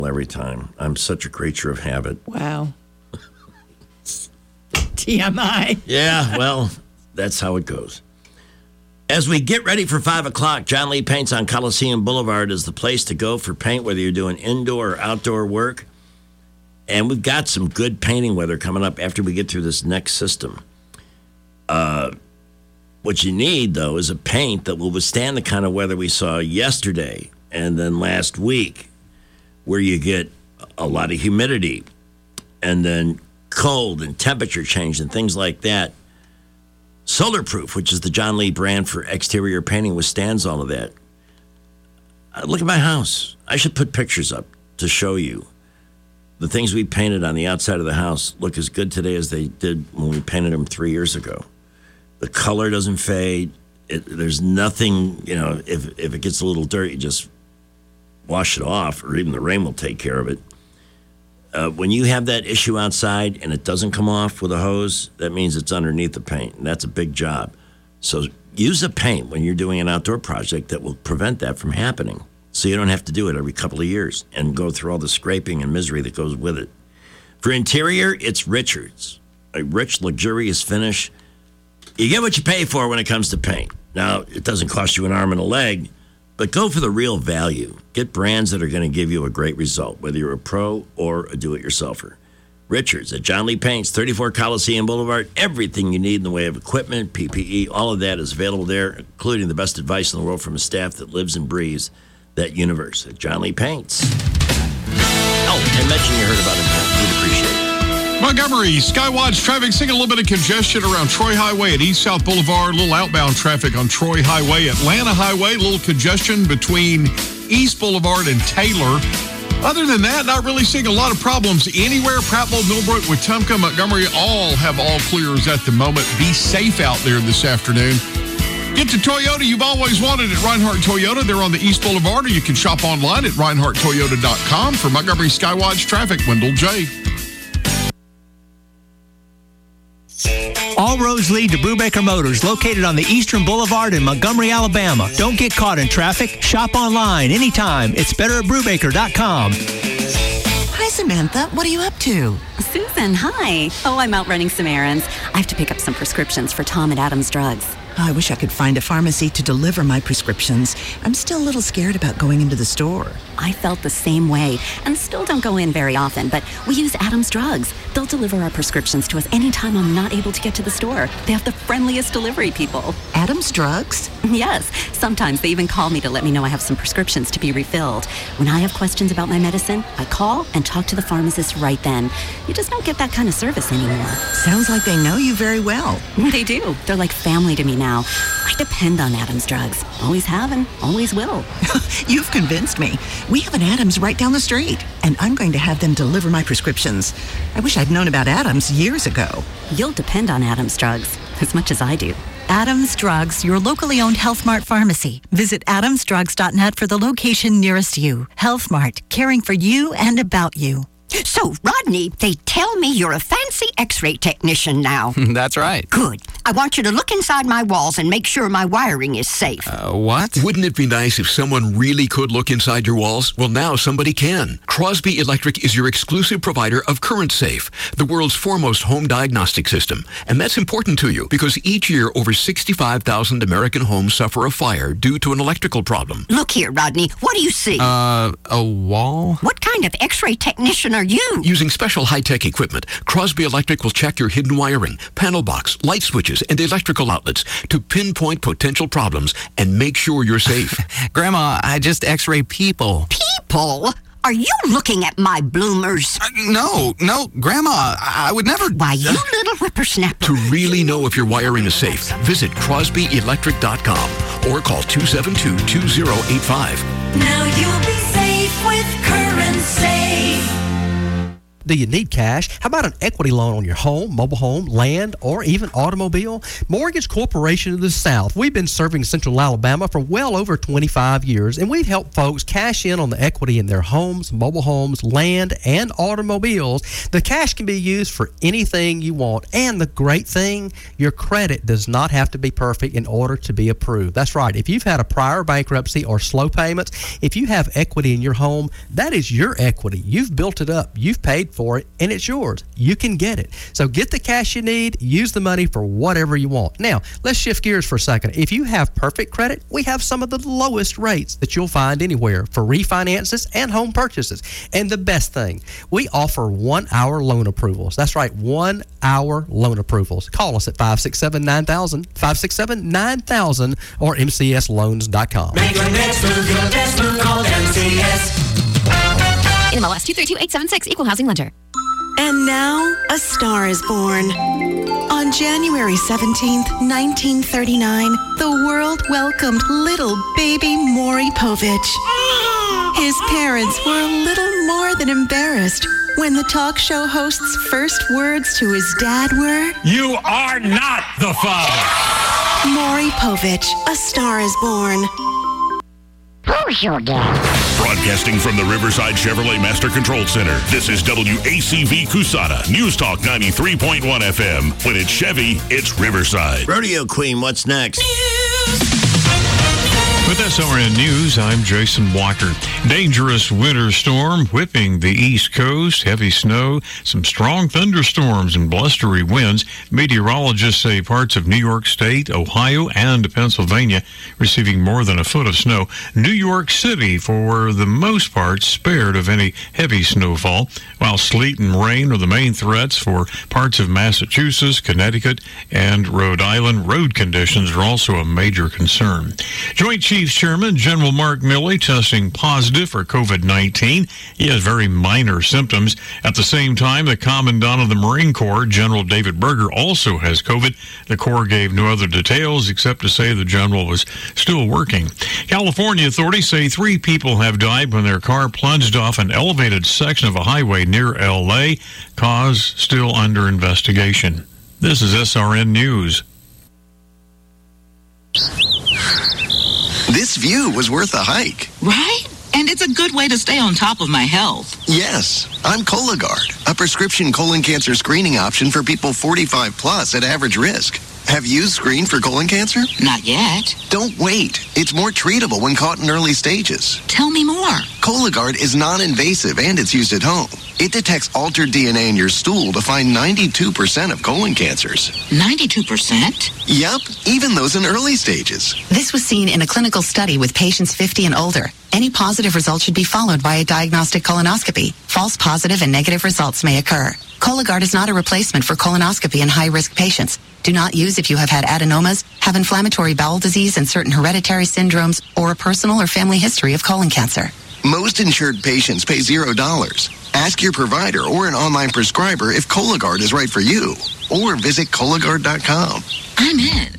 every time. I'm such a creature of habit. Wow. TMI. Yeah, well, that's how it goes. As we get ready for 5 o'clock, John Lee Paints on Coliseum Boulevard is the place to go for paint, whether you're doing indoor or outdoor work. And we've got some good painting weather coming up after we get through this next system. What you need, though, is a paint that will withstand the kind of weather we saw yesterday and then last week, where you get a lot of humidity and then cold and temperature change and things like that. Solarproof, which is the John Lee brand for exterior painting, withstands all of that. Look at my house. I should put pictures up to show you. The things we painted on the outside of the house look as good today as they did when we painted them 3 years ago. The color doesn't fade. There's nothing, if it gets a little dirty, you just wash it off, or even the rain will take care of it. When you have that issue outside and it doesn't come off with a hose, that means it's underneath the paint, and that's a big job. So use a paint when you're doing an outdoor project that will prevent that from happening, so you don't have to do it every couple of years and go through all the scraping and misery that goes with it. For interior, it's Richards, a rich, luxurious finish. You get what you pay for when it comes to paint. Now, it doesn't cost you an arm and a leg, but go for the real value. Get brands that are going to give you a great result, whether you're a pro or a do-it-yourselfer. Richards at John Lee Paints, 34 Coliseum Boulevard. Everything you need in the way of equipment, PPE, all of that is available there, including the best advice in the world from a staff that lives and breathes that universe at John Lee Paints. Oh, and mention you heard about it. We'd appreciate it. Montgomery, Skywatch traffic, seeing a little bit of congestion around Troy Highway at East South Boulevard, a little outbound traffic on Troy Highway, Atlanta Highway, a little congestion between East Boulevard and Taylor. Other than that, not really seeing a lot of problems anywhere. Prattville, Millbrook, Wetumpka, Montgomery all have all clears at the moment. Be safe out there this afternoon. Get to Toyota you've always wanted at Reinhardt Toyota. They're on the East Boulevard, or you can shop online at ReinhardtToyota.com. For Montgomery Skywatch traffic, Wendell J. All roads lead to Brubaker Motors, located on the Eastern Boulevard in Montgomery, Alabama. Don't get caught in traffic. Shop online anytime. It's better at Brubaker.com. Hi, Samantha. What are you up to? Susan, hi. Oh, I'm out running some errands. I have to pick up some prescriptions for Tom at Adams Drugs. Oh, I wish I could find a pharmacy to deliver my prescriptions. I'm still a little scared about going into the store. I felt the same way and still don't go in very often, but we use Adams Drugs. They'll deliver our prescriptions to us anytime I'm not able to get to the store. They have the friendliest delivery people. Adams Drugs? Yes. Sometimes they even call me to let me know I have some prescriptions to be refilled. When I have questions about my medicine, I call and talk to the pharmacist right then. You just don't get that kind of service anymore. Sounds like they know you very well. They do. They're like family to me now. I depend on Adams Drugs. Always have and always will. You've convinced me. We have an Adams right down the street, and I'm going to have them deliver my prescriptions. I wish I'd known about Adams years ago. You'll depend on Adams Drugs as much as I do. Adams Drugs, your locally owned Health Mart pharmacy. Visit adamsdrugs.net for the location nearest you. Health Mart, caring for you and about you. So, Rodney, they tell me you're a fancy x-ray technician now. That's right. Good. I want you to look inside my walls and make sure my wiring is safe. What? Wouldn't it be nice if someone really could look inside your walls? Well, now somebody can. Crosby Electric is your exclusive provider of CurrentSafe, the world's foremost home diagnostic system. And that's important to you because each year over 65,000 American homes suffer a fire due to an electrical problem. Look here, Rodney. What do you see? A wall? What kind of x-ray technician are you? Using special high-tech equipment, Crosby Electric will check your hidden wiring, panel box, light switches, and electrical outlets to pinpoint potential problems and make sure you're safe. Grandma, I just x-ray people. People? Are you looking at my bloomers? No, Grandma, I would never... Why, you little whippersnapper. To really know if your wiring is safe, visit CrosbyElectric.com or call 272-2085. Now you'll be safe with CurrentSafe. Do you need cash? How about an equity loan on your home, mobile home, land, or even automobile? Mortgage Corporation of the South. We've been serving Central Alabama for well over 25 years, and we've helped folks cash in on the equity in their homes, mobile homes, land, and automobiles. The cash can be used for anything you want, and the great thing, your credit does not have to be perfect in order to be approved. That's right. If you've had a prior bankruptcy or slow payments, if you have equity in your home, that is your equity. You've built it up. You've paid for it, and it's yours. You can get it. So get the cash you need, use the money for whatever you want. Now, let's shift gears for a second. If you have perfect credit, we have some of the lowest rates that you'll find anywhere for refinances and home purchases. And the best thing, we offer 1-hour loan approvals. That's right, 1-hour loan approvals. Call us at 567-9000, 567-9000, or mcsloans.com. Make your next move your best move. Call MCS. NMLS 232876, Equal Housing Lender. And now, a star is born. On January 17th, 1939, the world welcomed little baby Maury Povich. His parents were a little more than embarrassed when the talk show host's first words to his dad were, "You are not the father." Maury Povich, A Star is Born. Who's your dad? Broadcasting from the Riverside Chevrolet Master Control Center, this is WACV Cusana, News Talk 93.1 FM. When it's Chevy, it's Riverside. Rodeo Queen, what's next? With SRN News, I'm Jason Walker. Dangerous winter storm whipping the East Coast, heavy snow, some strong thunderstorms and blustery winds. Meteorologists say parts of New York State, Ohio, and Pennsylvania receiving more than a foot of snow. New York City, for the most part, spared of any heavy snowfall, while sleet and rain are the main threats for parts of Massachusetts, Connecticut, and Rhode Island. Road conditions are also a major concern. Joint Chiefs Chairman General Mark Milley testing positive for COVID-19. He has very minor symptoms. At the same time, the Commandant of the Marine Corps, General David Berger, also has COVID. The Corps gave no other details except to say the general was still working. California authorities say 3 people have died when their car plunged off an elevated section of a highway near L.A. Cause still under investigation. This is SRN News. This view was worth a hike. Right? And it's a good way to stay on top of my health. Yes, I'm Cologuard, a prescription colon cancer screening option for people 45 plus at average risk. Have you screened for colon cancer? Not yet. Don't wait. It's more treatable when caught in early stages. Tell me more. Cologuard is non-invasive and it's used at home. It detects altered DNA in your stool to find 92% of colon cancers. 92%? Yep, even those in early stages. This was seen in a clinical study with patients 50 and older. Any positive result should be followed by a diagnostic colonoscopy. False positive and negative results may occur. Cologuard is not a replacement for colonoscopy in high-risk patients. Do not use if you have had adenomas, have inflammatory bowel disease and certain hereditary syndromes, or a personal or family history of colon cancer. Most insured patients pay $0. Ask your provider or an online prescriber if Cologuard is right for you. Or visit Cologuard.com. I'm in.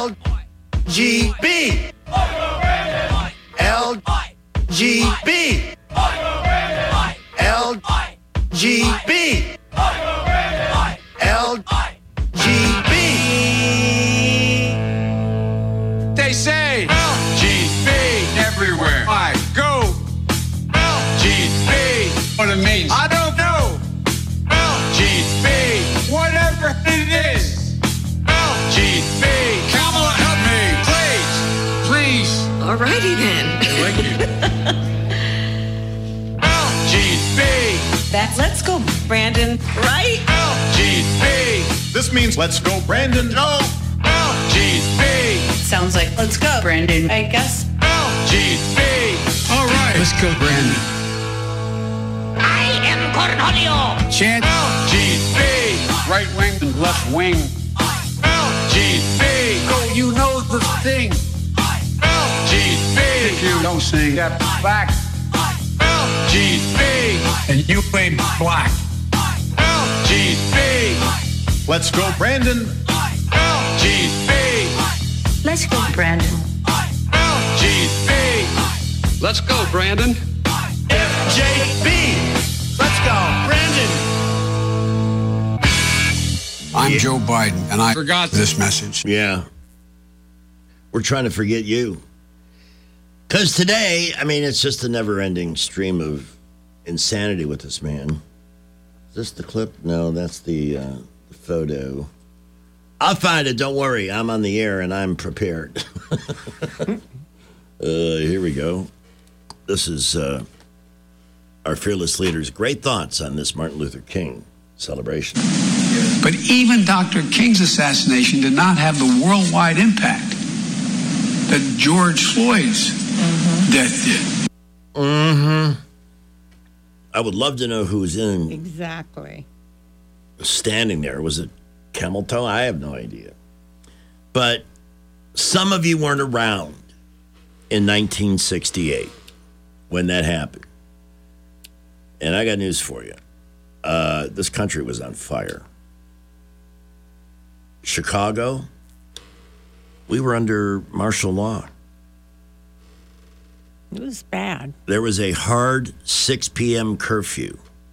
LGB. LGB. LGB. LGB. They say LGB everywhere I go. LGB. What it means, I don't know. LGB. Whatever it is. LGB. Kamala, help me, please. Alrighty then. Thank you. LGB. That's Let's Go, Brandon, right? LGB. This means Let's Go, Brandon. No. LGB. Sounds like Let's Go, Brandon, I guess. LGB. All right. Let's go, Brandon. I am Cornholio. Chant. LGB. Right wing and left wing. LGB. Oh, you know the thing. LGB. If you don't sing that back. LGB. And you ain't black. LGB. Let's go, Brandon. LGB. Let's go, Brandon. LGB. Let's go, Brandon. FJB. Let's go, Brandon. I'm Joe Biden, and I forgot this message. Yeah. We're trying to forget you. Because today, I mean, it's just a never-ending stream of insanity with this man. Is this the clip? No, that's the photo. I'll find it. Don't worry. I'm on the air, and I'm prepared. Here we go. This is our fearless leader's great thoughts on this Martin Luther King celebration. But even Dr. King's assassination did not have the worldwide impact that George Floyd's death did. Mm-hmm. I would love to know who's in. Exactly. Standing there. Was it Camel Toe? I have no idea. But some of you weren't around in 1968 when that happened. And I got news for you. This country was on fire. Chicago, we were under martial law. It was bad. There was a hard 6 p.m. curfew.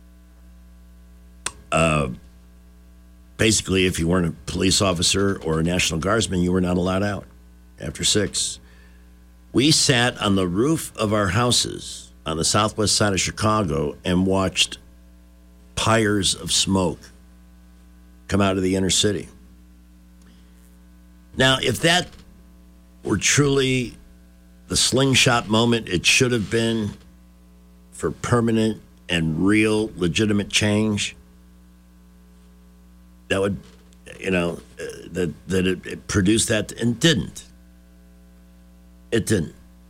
Basically, if you weren't a police officer or a National Guardsman, you were not allowed out after 6. We sat on the roof of our houses on the southwest side of Chicago and watched pyres of smoke come out of the inner city. Now, if that were truly the slingshot moment it should have been for permanent and real legitimate change, that would, that it produced that, and didn't. It didn't.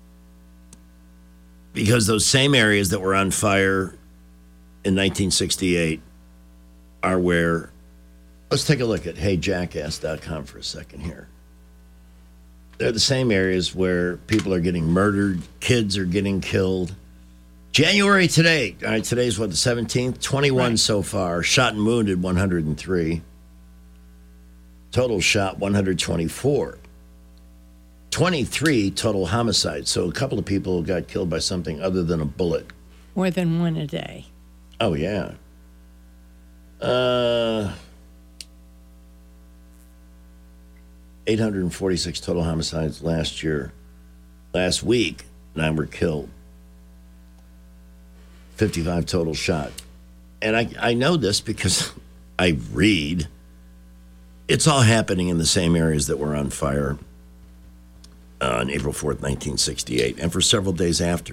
Because those same areas that were on fire in 1968 are where, let's take a look at heyjackass.com for a second here. They're the same areas where people are getting murdered, kids are getting killed. January today, all right, today's what, the 17th? 21 so far, shot and wounded 103. Total shot 124. 23 total homicides. So a couple of people got killed by something other than a bullet. More than one a day. Oh, yeah. 846 total homicides last year. Last week, 9 were killed. 55 total shot. And I know this because I read. It's all happening in the same areas that were on fire on April 4th, 1968, and for several days after.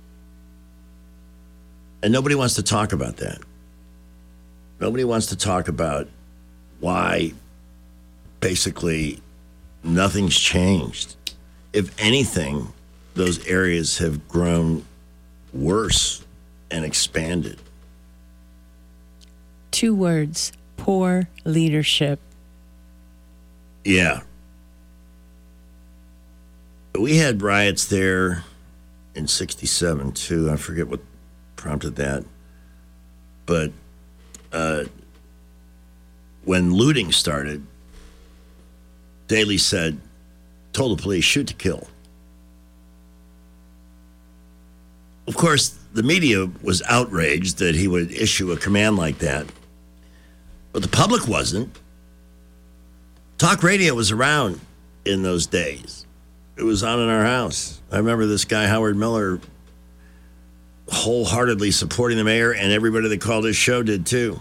And nobody wants to talk about that. Nobody wants to talk about why basically nothing's changed. If anything, those areas have grown worse and expanded. 2 words: poor leadership. Yeah. We had riots there in 67, too. I forget what prompted that. But when looting started, Daley told the police, shoot to kill. Of course, the media was outraged that he would issue a command like that. But the public wasn't. Talk radio was around in those days. It was on in our house. I remember this guy, Howard Miller, wholeheartedly supporting the mayor, and everybody that called his show did too.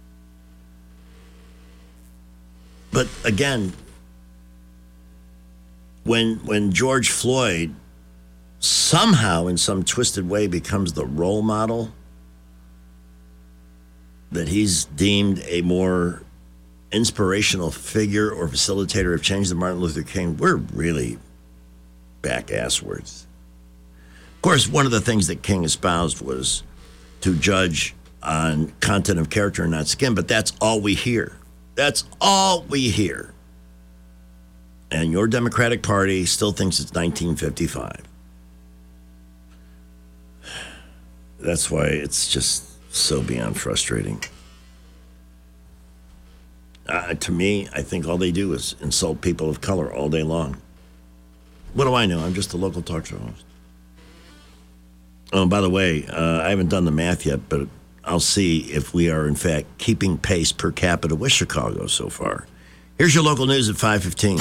But again, when George Floyd somehow in some twisted way becomes the role model, that he's deemed a more inspirational figure or facilitator of change than Martin Luther King, we're really back asswards. Of course, one of the things that King espoused was to judge on content of character and not skin, but that's all we hear. That's all we hear. And your Democratic Party still thinks it's 1955. That's why it's just so beyond frustrating. To me, I think all they do is insult people of color all day long. What do I know? I'm just a local talk show host. Oh, by the way, I haven't done the math yet, but I'll see if we are, in fact, keeping pace per capita with Chicago so far. Here's your local news at 5:15.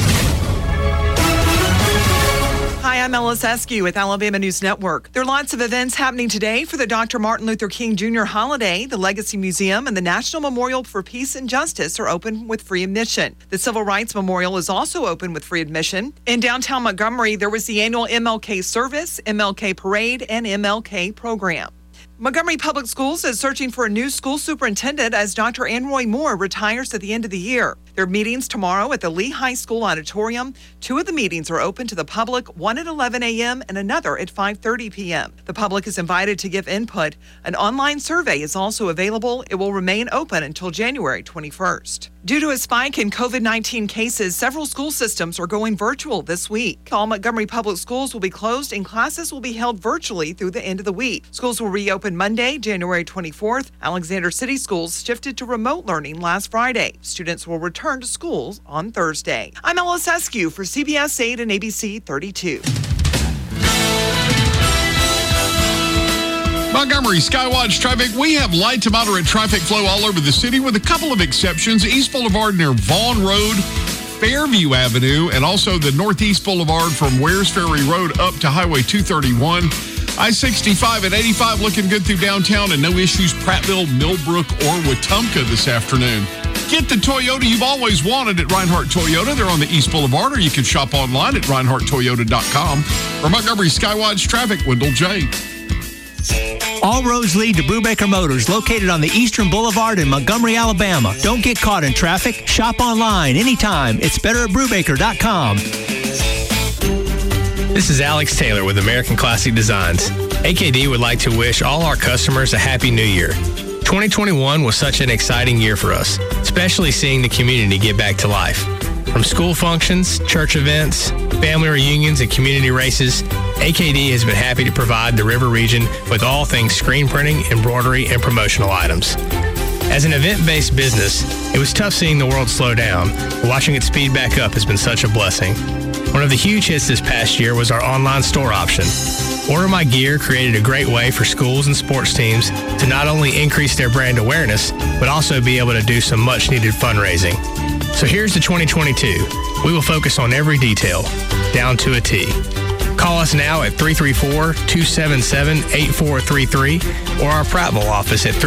Hi, I'm Ellis Eskew with Alabama News Network. There are lots of events happening today for the Dr. Martin Luther King Jr. holiday. The Legacy Museum and the National Memorial for Peace and Justice are open with free admission. The Civil Rights Memorial is also open with free admission. In downtown Montgomery, there was the annual MLK service, MLK parade, and MLK program. Montgomery Public Schools is searching for a new school superintendent as Dr. Ann Roy Moore retires at the end of the year. There are meetings tomorrow at the Lee High School auditorium. 2 of the meetings are open to the public, one at 11 a.m. and another at 5:30 p.m. The public is invited to give input. An online survey is also available. It will remain open until January 21st. Due to a spike in COVID-19 cases, several school systems are going virtual this week. All Montgomery Public Schools will be closed and classes will be held virtually through the end of the week. Schools will reopen Monday, January 24th. Alexander City Schools shifted to remote learning last Friday. Students will return to schools on Thursday. I'm Ellis Eskew for CBS 8 and ABC 32. Montgomery Skywatch traffic. We have light to moderate traffic flow all over the city with a couple of exceptions. East Boulevard near Vaughn Road, Fairview Avenue, and also the Northeast Boulevard from Wares Ferry Road up to Highway 231. I-65 and 85 looking good through downtown and no issues Prattville, Millbrook, or Wetumpka this afternoon. Get the Toyota you've always wanted at Reinhardt Toyota. They're on the East Boulevard, or you can shop online at ReinhardtToyota.com. For Montgomery Skywatch traffic, Wendell J. All roads lead to Brubaker Motors, located on the Eastern Boulevard in Montgomery, Alabama. Don't get caught in traffic. Shop online anytime. It's better at Brubaker.com. This is Alex Taylor with American Classic Designs. AKD would like to wish all our customers a Happy New Year. 2021 was such an exciting year for us, especially seeing the community get back to life. From school functions, church events, family reunions, and community races, AKD has been happy to provide the River region with all things screen printing, embroidery, and promotional items. As an event-based business, it was tough seeing the world slow down, but watching it speed back up has been such a blessing. One of the huge hits this past year was our online store option. Order My Gear created a great way for schools and sports teams to not only increase their brand awareness, but also be able to do some much-needed fundraising. So here's to 2022. We will focus on every detail, down to a T. Call us now at 334-277-8433 or our Prattville office at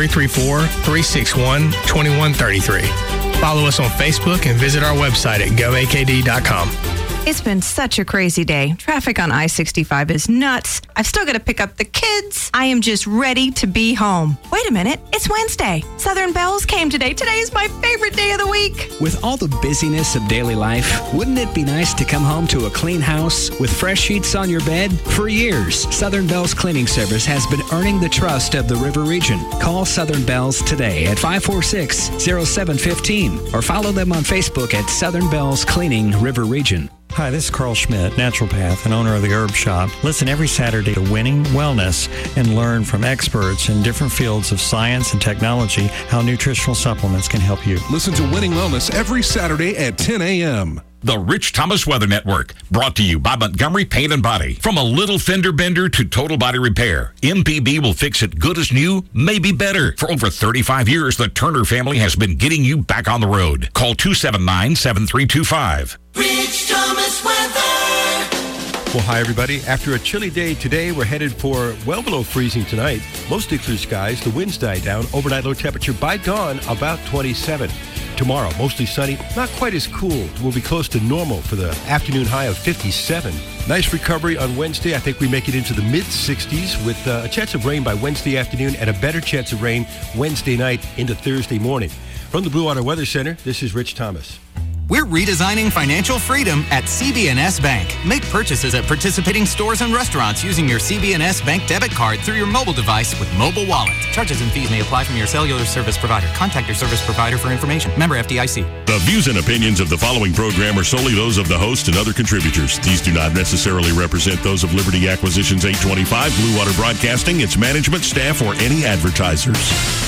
334-361-2133. Follow us on Facebook and visit our website at goakd.com. It's been such a crazy day. Traffic on I-65 is nuts. I've still got to pick up the kids. I am just ready to be home. Wait a minute, it's Wednesday. Southern Bells came today. Today is my favorite day of the week. With all the busyness of daily life, wouldn't it be nice to come home to a clean house with fresh sheets on your bed? For years, Southern Bells Cleaning Service has been earning the trust of the River region. Call Southern Bells today at 546-0715 or follow them on Facebook at Southern Bells Cleaning River Region. Hi, this is Carl Schmidt, naturopath and owner of the Herb Shop. Listen every Saturday to Winning Wellness and learn from experts in different fields of science and technology how nutritional supplements can help you. Listen to Winning Wellness every Saturday at 10 a.m. The Rich Thomas Weather Network, brought to you by Montgomery Paint and Body. From a little fender bender to total body repair, MPB will fix it good as new, maybe better. For over 35 years, the Turner family has been getting you back on the road. Call 279-7325. Rich Thomas Weather. Well, hi, everybody. After a chilly day today, we're headed for well below freezing tonight. Mostly clear skies. The winds die down. Overnight low temperature by dawn, about 27. Tomorrow, mostly sunny. Not quite as cool. We'll be close to normal for the afternoon high of 57. Nice recovery on Wednesday. I think we make it into the mid-60s with a chance of rain by Wednesday afternoon and a better chance of rain Wednesday night into Thursday morning. From the Blue Water Weather Center, this is Rich Thomas. We're redesigning financial freedom at CB&S Bank. Make purchases at participating stores and restaurants using your CB&S Bank debit card through your mobile device with Mobile Wallet. Charges and fees may apply from your cellular service provider. Contact your service provider for information. Member FDIC. The views and opinions of the following program are solely those of the host and other contributors. These do not necessarily represent those of Liberty Acquisitions 825, Blue Water Broadcasting, its management, staff, or any advertisers.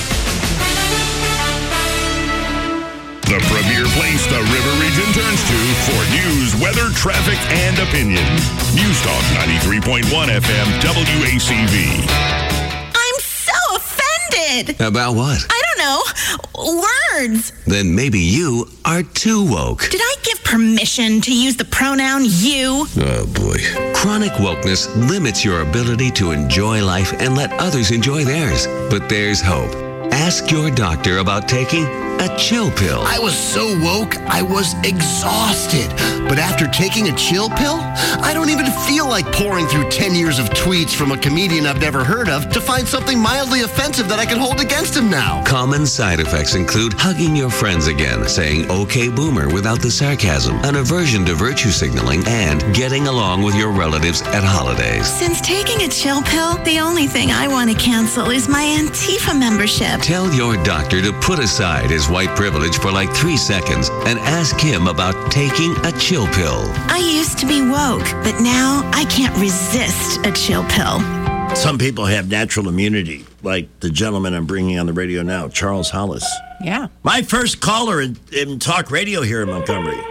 The premier place the River region turns to for news, weather, traffic, and opinion. News Talk 93.1 FM, WACV. I'm so offended. stupid. About what? I don't know. Words. Then maybe you are too woke. Did I give permission to use the pronoun you? Oh, boy. Chronic wokeness limits your ability to enjoy life and let others enjoy theirs. But there's hope. Ask your doctor about taking a chill pill. I was so woke, I was exhausted. But after taking a chill pill, I don't even feel like pouring through 10 years of tweets from a comedian I've never heard of to find something mildly offensive that I can hold against him now. Common side effects include hugging your friends again, saying okay boomer without the sarcasm, an aversion to virtue signaling, and getting along with your relatives at holidays. Since taking a chill pill, the only thing I want to cancel is my Antifa membership. Tell your doctor to put aside his white privilege for like 3 seconds and ask him about taking a chill pill. I used to be woke, but now I can't resist a chill pill. Some people have natural immunity, like the gentleman I'm bringing on the radio now, Charles Hollis. Yeah. My first caller in talk radio here in Montgomery.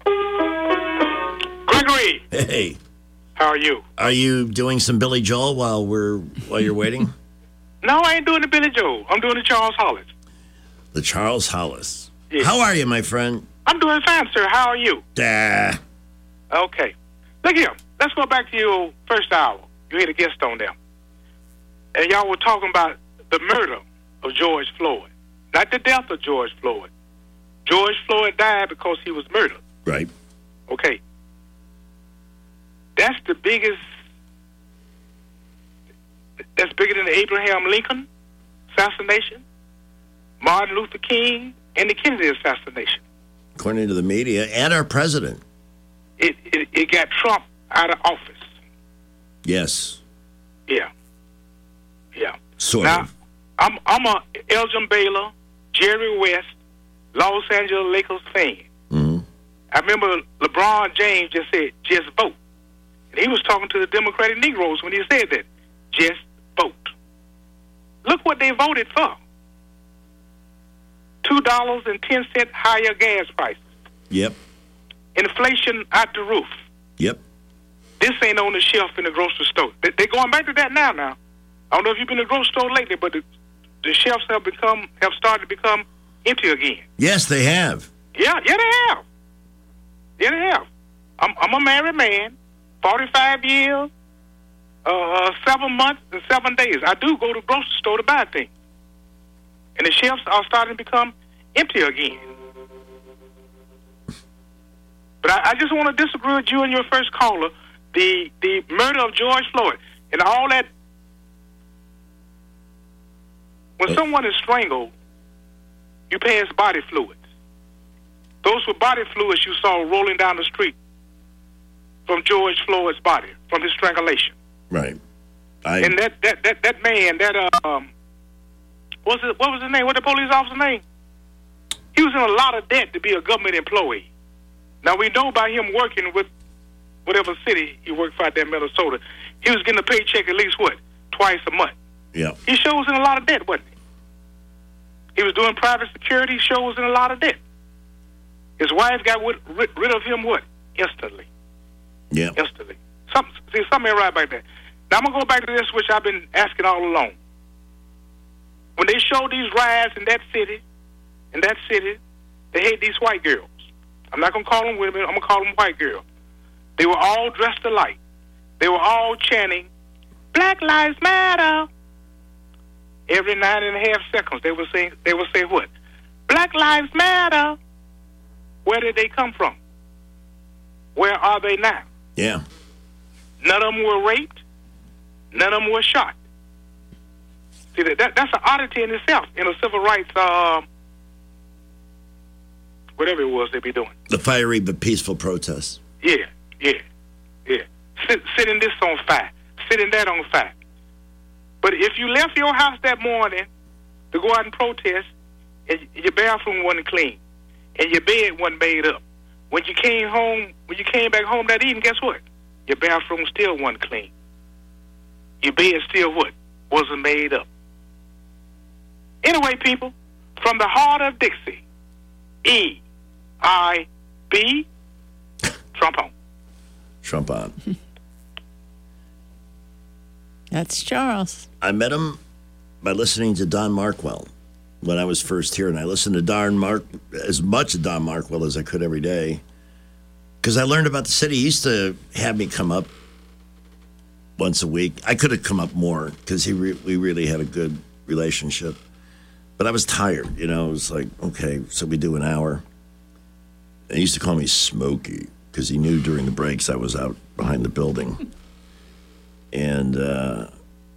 Gregory. Hey. How are you? Are you doing some Billy Joel while you're waiting? No, I ain't doing the Billy Joel. I'm doing the Charles Hollis. The Charles Hollis. Yeah. How are you, my friend? I'm doing fine, sir. How are you? Okay. Look here. Let's go back to your first hour. You had a guest on there. And y'all were talking about the murder of George Floyd. Not the death of George Floyd. George Floyd died because he was murdered. Right. Okay. That's the biggest... That's bigger than the Abraham Lincoln assassination, Martin Luther King, and the Kennedy assassination. According to the media and our president. It got Trump out of office. Yes. Yeah. Sort of. I'm a Elgin Baylor, Jerry West, Los Angeles Lakers fan. Mm-hmm. I remember LeBron James just said, just vote. And he was talking to the Democratic Negroes when he said that. Just vote. Look what they voted for. $2.10 higher gas prices. Yep. Inflation out the roof. Yep. This ain't on the shelf in the grocery store. They're going back to that now. I don't know if you've been to the grocery store lately, but the shelves have started to become empty again. Yes, they have. Yeah, they have. I'm a married man, 45 years, 7 months and 7 days. I do go to the grocery store to buy things. And the shelves are starting to become empty again. But I just want to disagree with you and your first caller. The murder of George Floyd and all that. When someone is strangled, you pass body fluids. Those were body fluids you saw rolling down the street from George Floyd's body, from his strangulation. Right. And that man, what was his name? What the police officer's name? He was in a lot of debt to be a government employee. Now, we know by him working with whatever city he worked for out there in Minnesota, he was getting a paycheck at least, twice a month. Yeah. He sure was in a lot of debt, wasn't he? He was doing private security. He sure was in a lot of debt. His wife got rid of him, instantly. Yeah. Instantly. Something ain't right about that. Now, I'm going to go back to this, which I've been asking all along. When they show these riots in that city, they hate these white girls. I'm not going to call them women. I'm going to call them white girls. They were all dressed alike. They were all chanting, Black Lives Matter. Every 9.5 seconds, they would say what? Black Lives Matter. Where did they come from? Where are they now? Yeah. None of them were raped. None of them were shot. See, that's an oddity in itself in a civil rights, whatever it was they be doing. The fiery but peaceful protests. Yeah. Setting this on fire. Setting that on fire. But if you left your house that morning to go out and protest, and your bathroom wasn't clean, and your bed wasn't made up, when you came back home that evening, guess what? Your bathroom still wasn't clean. Your bed still wasn't made up. Anyway, people, from the heart of Dixie, E-I-B, Trump on. Trump on. That's Charles. I met him by listening to Don Markwell when I was first here. And I listened to as much of Don Markwell as I could every day because I learned about the city. He used to have me come up once a week. I could have come up more because we really had a good relationship. But I was tired, It was like, okay, so we do an hour. And he used to call me Smokey because he knew during the breaks I was out behind the building. And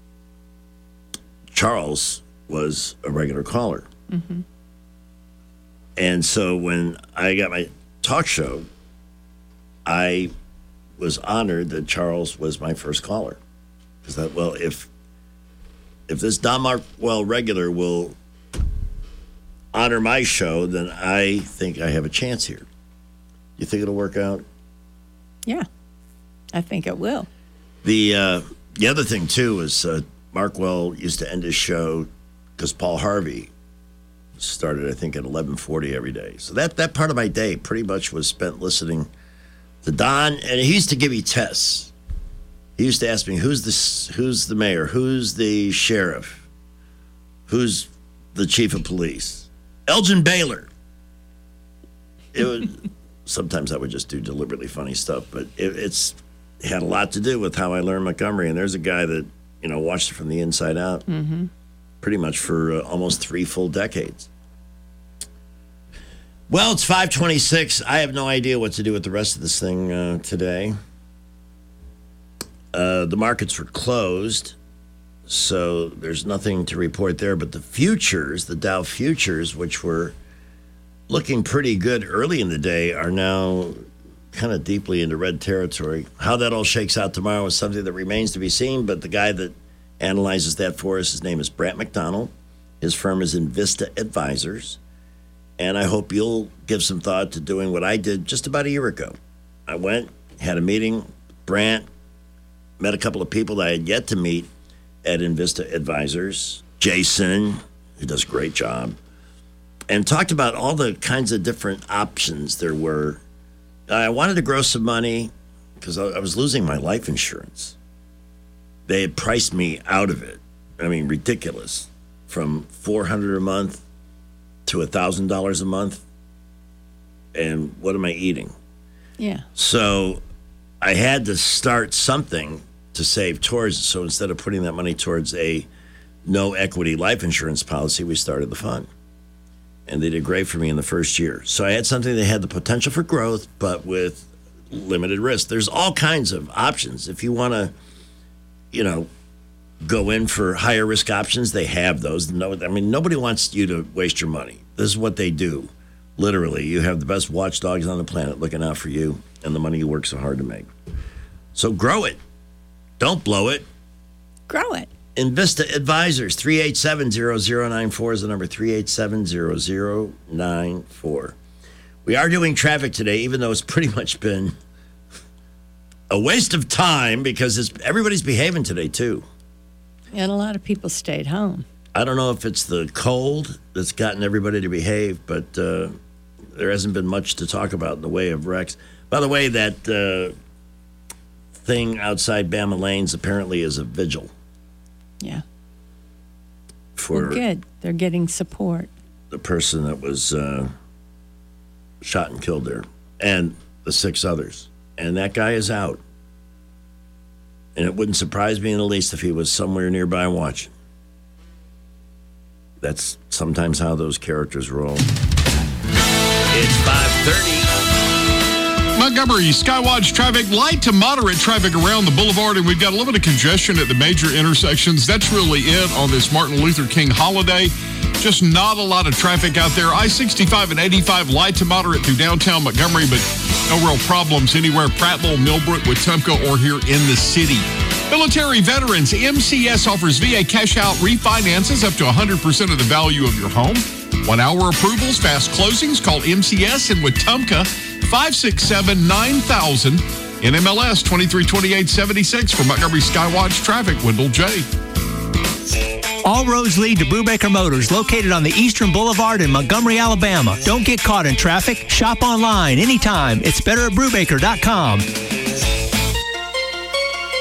Charles was a regular caller. Mm-hmm. And so when I got my talk show, I was honored that Charles was my first caller. Because if this Don Markwell regular will honor my show, then I think I have a chance here. You think it'll work out? Yeah, I think it will. The other thing, too, is Markwell used to end his show because Paul Harvey started, I think, at 11:40 every day. So that part of my day pretty much was spent listening to Don. And he used to give me tests. He used to ask me, who's the mayor? Who's the sheriff? Who's the chief of police? Elgin Baylor. Sometimes I would just do deliberately funny stuff, but it had a lot to do with how I learned Montgomery. And there's a guy that, watched it from the inside out pretty much for almost 3 full decades. Well, it's 5:26. I have no idea what to do with the rest of this thing today. The markets were closed, so there's nothing to report there. But the futures, the Dow futures, which were looking pretty good early in the day, are now kind of deeply into red territory. How that all shakes out tomorrow is something that remains to be seen, but the guy that analyzes that for us, his name is Brant McDonald. His firm is Invista Advisors, and I hope you'll give some thought to doing what I did just about a year ago. I went, had a meeting, Brant, met a couple of people that I had yet to meet at Invista Advisors, Jason, who does a great job, and talked about all the kinds of different options there were. I wanted to grow some money because I was losing my life insurance. They had priced me out of it. I mean, ridiculous. From $400 a month to $1,000 a month. And what am I eating? Yeah. So I had to start something to save towards it. So instead of putting that money towards a no equity life insurance policy, we started the fund. And they did great for me in the first year. So I had something that had the potential for growth, but with limited risk. There's all kinds of options. If you want to, go in for higher risk options, they have those. No, I mean, nobody wants you to waste your money. This is what they do. Literally, you have the best watchdogs on the planet looking out for you and the money you work so hard to make. So grow it. Don't blow it. Grow it. Invista Advisors, 387-0094 is the number, 387-0094. We are doing traffic today, even though it's pretty much been a waste of time because everybody's behaving today, too. And a lot of people stayed home. I don't know if it's the cold that's gotten everybody to behave, but there hasn't been much to talk about in the way of wrecks. By the way, that thing outside Bama Lanes apparently is a vigil. Yeah. Well, good. They're getting support. The person that was shot and killed there, and the 6 others. And that guy is out. And it wouldn't surprise me in the least if he was somewhere nearby watching. That's sometimes how those characters roll. It's 5:30. Montgomery Skywatch traffic, light to moderate traffic around the boulevard, and we've got a little bit of congestion at the major intersections. That's really it on this Martin Luther King holiday. Just not a lot of traffic out there. I-65 and 85, light to moderate through downtown Montgomery, but no real problems anywhere. Prattville, Millbrook, Wetumpka, or here in the city. Military veterans, MCS offers VA cash-out refinances up to 100% of the value of your home. 1-hour approvals, fast closings. Call MCS in Wetumpka, 567-9000. NMLS 232876 for Montgomery Skywatch traffic. Wendell J. All roads lead to Brubaker Motors, located on the Eastern Boulevard in Montgomery, Alabama. Don't get caught in traffic. Shop online anytime. It's better at Brubaker.com.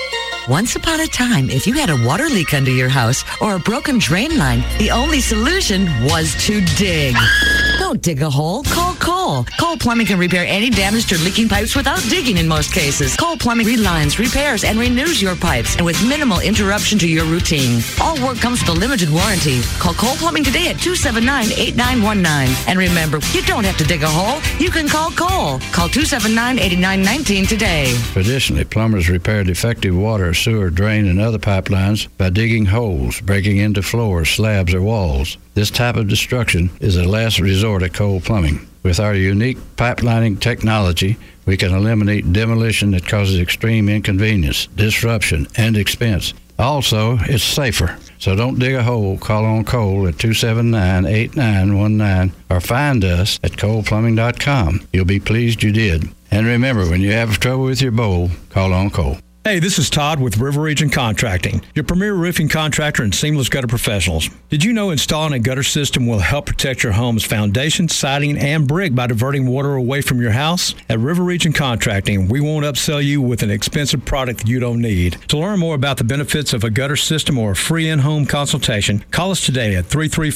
Once upon a time, if you had a water leak under your house or a broken drain line, the only solution was to dig. Don't dig a hole. Call Cole. Cole Plumbing can repair any damaged or leaking pipes without digging in most cases. Cole Plumbing relines, repairs, and renews your pipes, and with minimal interruption to your routine. All work comes with a limited warranty. Call Cole Plumbing today at 279-8919. And remember, you don't have to dig a hole. You can call Cole. Call 279-8919 today. Traditionally, plumbers repair defective water, sewer, drain, and other pipelines by digging holes, breaking into floors, slabs, or walls. This type of destruction is a last resort at Cole Plumbing. With our unique pipelining technology, we can eliminate demolition that causes extreme inconvenience, disruption, and expense. Also, it's safer. So don't dig a hole. Call on Cole at 279-8919 or find us at coleplumbing.com. You'll be pleased you did. And remember, when you have trouble with your bowl, call on Cole. Hey, this is Todd with River Region Contracting, your premier roofing contractor and seamless gutter professionals. Did you know installing a gutter system will help protect your home's foundation, siding, and brick by diverting water away from your house? At River Region Contracting, we won't upsell you with an expensive product you don't need. To learn more about the benefits of a gutter system or a free in-home consultation, call us today at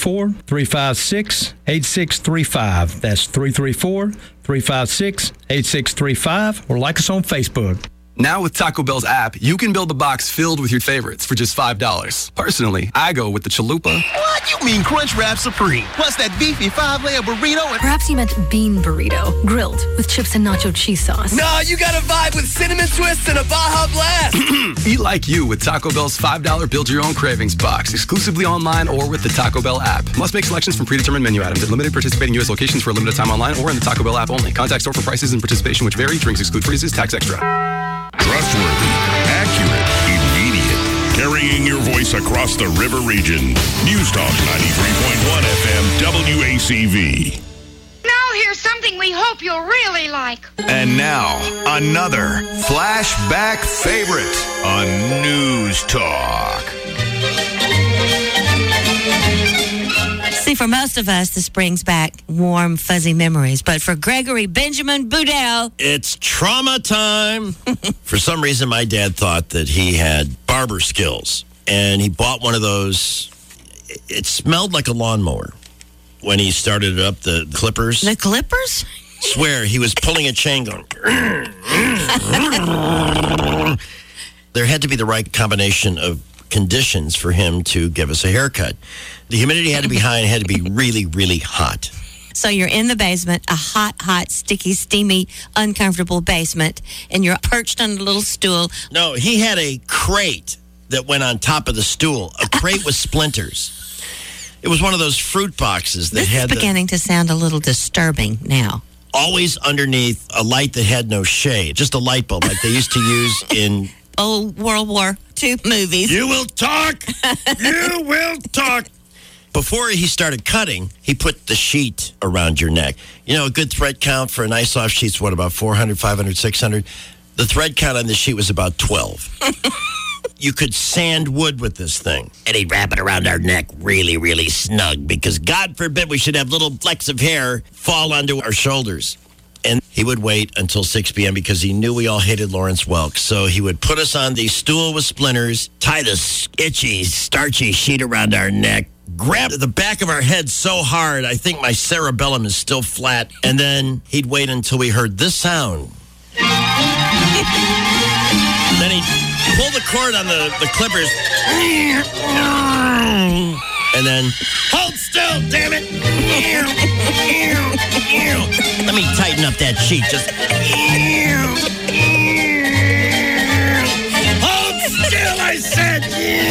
334-356-8635. That's 334-356-8635, or like us on Facebook. Now with Taco Bell's app, you can build a box filled with your favorites for just $5. Personally, I go with the chalupa. What? You mean Crunchwrap Supreme? Plus that beefy 5-layer burrito and... Perhaps you meant bean burrito, grilled with chips and nacho cheese sauce. Nah, you got a vibe with cinnamon twists and a Baja Blast. Eat like you with Taco Bell's $5 Build Your Own Cravings box, exclusively online or with the Taco Bell app. Must make selections from predetermined menu items at limited participating U.S. locations for a limited time online or in the Taco Bell app only. Contact store for prices and participation which vary. Drinks exclude freezes, tax extra. Trustworthy, accurate, immediate. Carrying your voice across the river region. News Talk 93.1 FM WACV. Now here's something we hope you'll really like. And now, another flashback favorite on News Talk. See, for most of us, this brings back warm, fuzzy memories. But for Gregory Benjamin Boudel, it's trauma time. For some reason, my dad thought that he had barber skills. And he bought one of those. It smelled like a lawnmower when he started up the clippers. The clippers? Swear, he was pulling a chain going. There had to be the right combination of conditions for him to give us a haircut. The humidity had to be high and had to be really, really hot. So you're in the basement, a hot, sticky, steamy, uncomfortable basement, and you're perched on a little stool. No, he had a crate that went on top of the stool, a crate with splinters. It was one of those fruit boxes that had... This is beginning to sound a little disturbing now. Always underneath a light that had no shade, just a light bulb like they used to use in... old World War II movies. You will talk! You will talk! Before he started cutting, he put the sheet around your neck. You know, a good thread count for a nice soft sheet's what, about 400, 500, 600? The thread count on the sheet was about 12. You could sand wood with this thing. And he'd wrap it around our neck really, really snug because God forbid we should have little flecks of hair fall onto our shoulders. And he would wait until 6 p.m. because he knew we all hated Lawrence Welk. So he would put us on the stool with splinters, tie this itchy, starchy sheet around our neck, grab the back of our head so hard, I think my cerebellum is still flat. And then he'd wait until we heard this sound. Then he'd pull the cord on the clippers. And then, hold still, damn it. Let me tighten up that sheet. Just hold still, I said.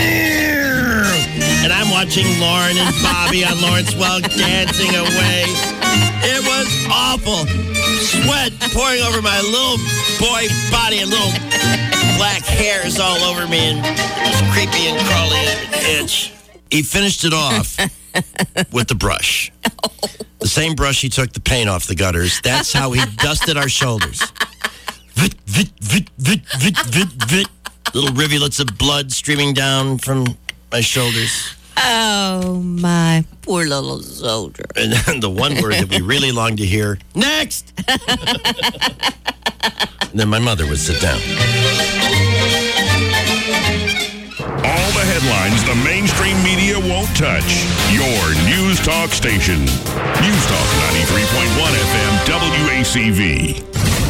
And I'm watching Lauren and Bobby on Lawrence Welk dancing away. It was awful. Sweat pouring over my little boy body and little black hairs all over me. And it was creepy and crawly and itch. He finished it off with the brush. The same brush he took the paint off the gutters. That's how he dusted our shoulders. Vit, vit, vit, vit, vit, vit, vit. Little rivulets of blood streaming down from my shoulders. Oh, my poor little soldier. And then the one word that we really longed to hear, next! And then my mother would sit down. headlines the mainstream media won't touch. Your News Talk station. News Talk 93.1 FM WACV.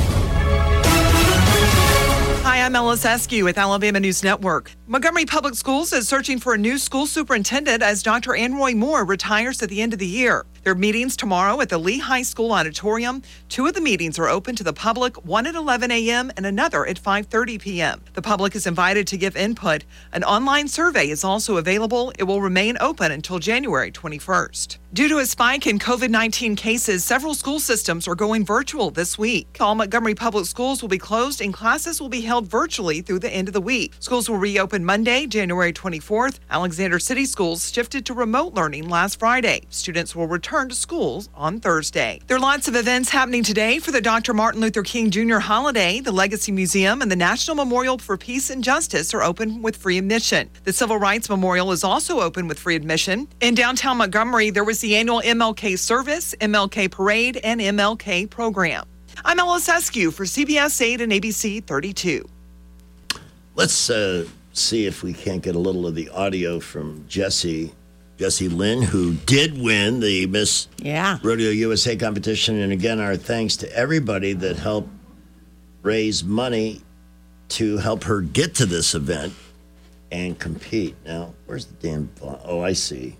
Hi, I'm Ellis Askew with Alabama News Network. Montgomery Public Schools is searching for a new school superintendent as Dr. Ann Roy Moore retires at the end of the year. There are meetings tomorrow at the Lee High School auditorium. 2 of the meetings are open to the public, one at 11 a.m. and another at 5:30 p.m. The public is invited to give input. An online survey is also available. It will remain open until January 21st. Due to a spike in COVID-19 cases, several school systems are going virtual this week. All Montgomery Public Schools will be closed and classes will be held virtually through the end of the week. Schools will reopen Monday, January 24th. Alexander City Schools shifted to remote learning last Friday. Students will return to schools on Thursday. There are lots of events happening today for the Dr. Martin Luther King Jr. holiday. The Legacy Museum and the National Memorial for Peace and Justice are open with free admission. The Civil Rights Memorial is also open with free admission. In downtown Montgomery, there was the annual MLK service, MLK parade, and MLK program. I'm Ellis Askew for CBS 8 and ABC 32. Let's see if we can't get a little of the audio from Jessie Lynn, who did win the Miss Rodeo USA competition. And again, our thanks to everybody that helped raise money to help her get to this event and compete. Now, where's the damn... Oh, I see.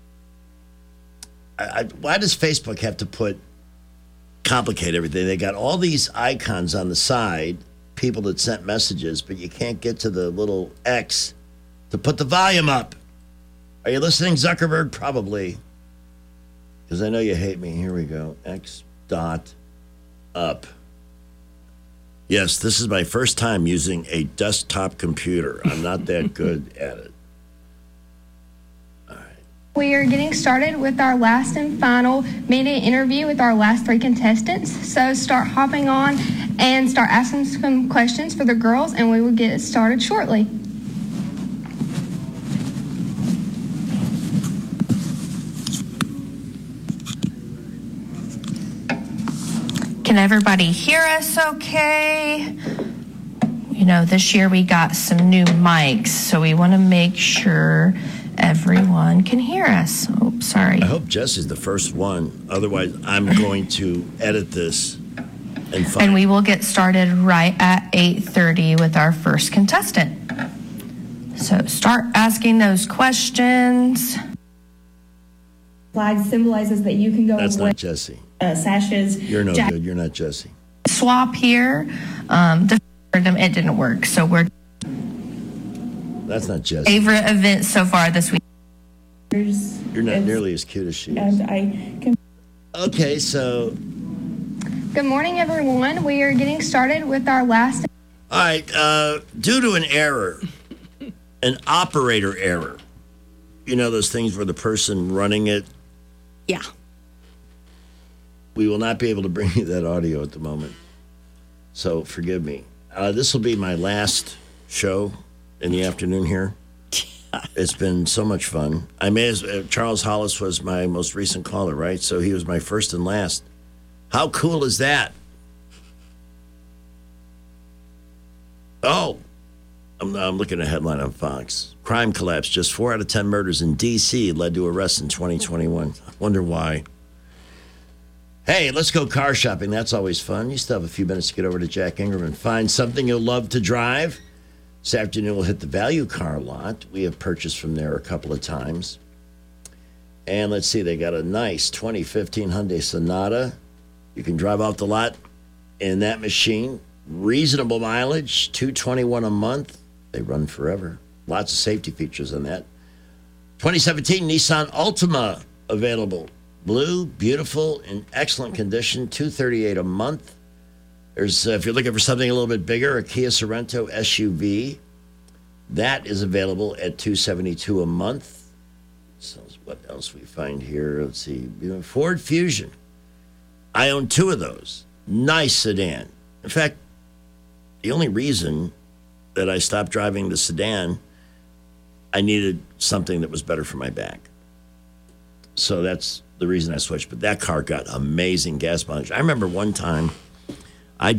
Why does Facebook have to complicate everything? They got all these icons on the side, people that sent messages, but you can't get to the little X to put the volume up. Are you listening, Zuckerberg? Probably. Because I know you hate me. Here we go. X dot up. Yes, this is my first time using a desktop computer. I'm not that good at it. We are getting started with our last and final media interview with our last 3 contestants. So start hopping on and start asking some questions for the girls, and we will get started shortly. Can everybody hear us okay? You know, this year we got some new mics, so we want to make sure everyone can hear us. Oh, sorry. I hope Jessie's the first one. Otherwise, I'm going to edit this and find. And we will get started right at 8:30 with our first contestant. So start asking those questions. Flag symbolizes that you can go. That's not Jessie. Sashes. You're no good. You're not Jessie. Swap here. It didn't work, so we're. That's not Jessie. Favorite event so far this week. You're not nearly as cute as she is. Okay, so. Good morning, everyone. We are getting started with our last. All right, due to an error, an operator error, you know those things where the person running it. Yeah. We will not be able to bring you that audio at the moment. So forgive me. This will be my last show in the afternoon here. It's been so much fun. Charles Hollis was my most recent caller, right? So he was my first and last. How cool is that? Oh, I'm looking at a headline on Fox. Crime collapse. Just 4 out of 10 murders in D.C. led to arrests in 2021. I wonder why. Hey, let's go car shopping. That's always fun. You still have a few minutes to get over to Jack Ingram and find something you'll love to drive. This afternoon, we'll hit the Value Car lot. We have purchased from there a couple of times. And let's see, they got a nice 2015 Hyundai Sonata. You can drive off the lot in that machine. Reasonable mileage, $221 a month. They run forever. Lots of safety features on that. 2017 Nissan Altima available. Blue, beautiful, in excellent condition, $238 a month. There's, if you're looking for something a little bit bigger, a Kia Sorento SUV. That is available at $272 a month. So what else we find here? Let's see. Ford Fusion. I own 2 of those. Nice sedan. In fact, the only reason that I stopped driving the sedan, I needed something that was better for my back. So that's the reason I switched. But that car got amazing gas mileage. I remember one time I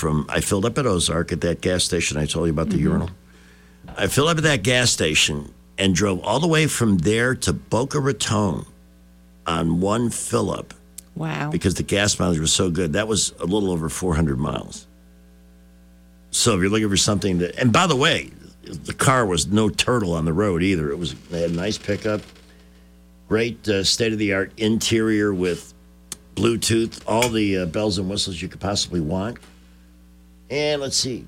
filled up at Ozark at that gas station I told you about, the urinal. I filled up at that gas station and drove all the way from there to Boca Raton on one fill-up. Wow. Because the gas mileage was so good. That was a little over 400 miles. So if you're looking for something that... And by the way, the car was no turtle on the road either. They had a nice pickup, great state-of-the-art interior with Bluetooth, all the bells and whistles you could possibly want. And let's see,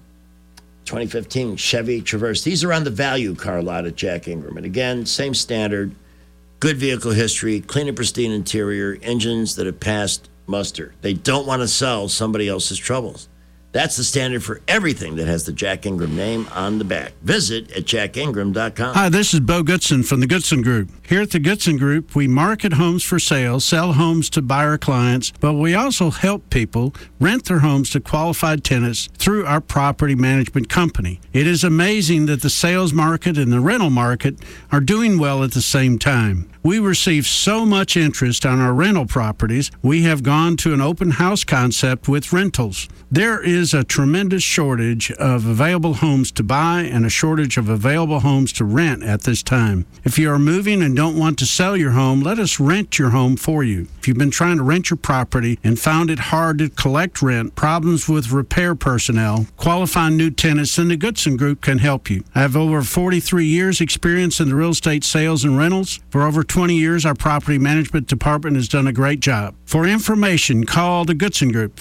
2015 Chevy Traverse. These are on the value car lot at Jack Ingram. And again, same standard, good vehicle history, clean and pristine interior, engines that have passed muster. They don't want to sell somebody else's troubles. That's the standard for everything that has the Jack Ingram name on the back. Visit at jackingram.com. Hi, this is Bo Goodson from the Goodson Group. Here at the Goodson Group, we market homes for sale, sell homes to buyer clients, but we also help people rent their homes to qualified tenants through our property management company. It is amazing that the sales market and the rental market are doing well at the same time. We receive so much interest on our rental properties, we have gone to an open house concept with rentals. There is a tremendous shortage of available homes to buy and a shortage of available homes to rent at this time. If you are moving and don't want to sell your home, let us rent your home for you. If you've been trying to rent your property and found it hard to collect rent, problems with repair personnel, qualifying new tenants, then the Goodson Group can help you. I have over 43 years experience in the real estate sales and rentals. For over 20 years, our property management department has done a great job. For information, call the Goodson Group,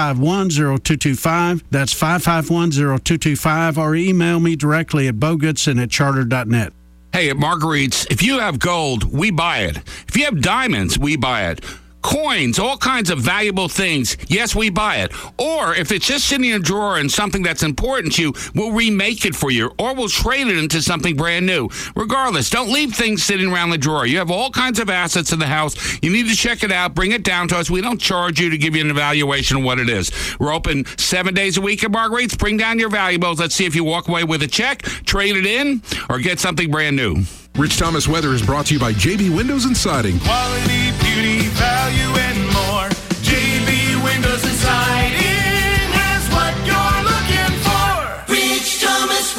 551-0225. That's 551-0225, or email me directly at bogoodson@charter.net. Hey, at Marguerite's, if you have gold, we buy it. If you have diamonds, we buy it. Coins, all kinds of valuable things, yes, we buy it. Or if it's just sitting in a drawer and something that's important to you, we'll remake it for you, or we'll trade it into something brand new. Regardless, don't leave things sitting around the drawer. You have all kinds of assets in the house. You need to check it out, bring it down to us. We don't charge you to give you an evaluation of what it is. We're open 7 days a week at Marguerite's. Bring down your valuables. Let's see if you walk away with a check, trade it in, or get something brand new. Rich Thomas Weather is brought to you by JB Windows and Siding. Quality, beauty, value, and more. JB Windows and Siding has what you're looking for. Rich Thomas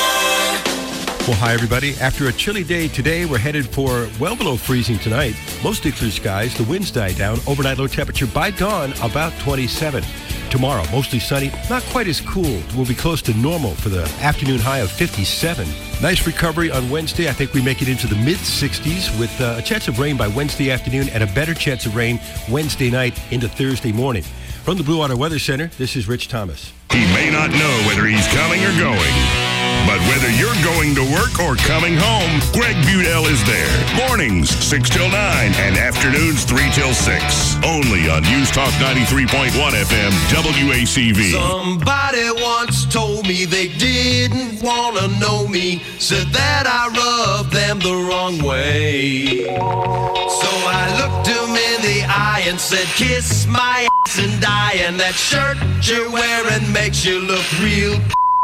Weather. Well, hi, everybody. After a chilly day today, we're headed for well below freezing tonight. Mostly clear skies. The winds die down. Overnight low temperature by dawn about 27. Tomorrow, mostly sunny, not quite as cool. We'll be close to normal for the afternoon high of 57. Nice recovery on Wednesday. I think we make it into the mid-60s with a chance of rain by Wednesday afternoon and a better chance of rain Wednesday night into Thursday morning. From the Blue Water Weather Center, this is Rich Thomas. He may not know whether he's coming or going, but whether you're going to work or coming home, Greg Budell is there. Mornings, 6 till 9, and afternoons, 3 till 6. Only on News Talk 93.1 FM, WACV. Somebody once told me they didn't want to know me, said that I rubbed them the wrong way. So I looked him in the eye and said, kiss my ass and die, and that shirt you're wearing makes you look real.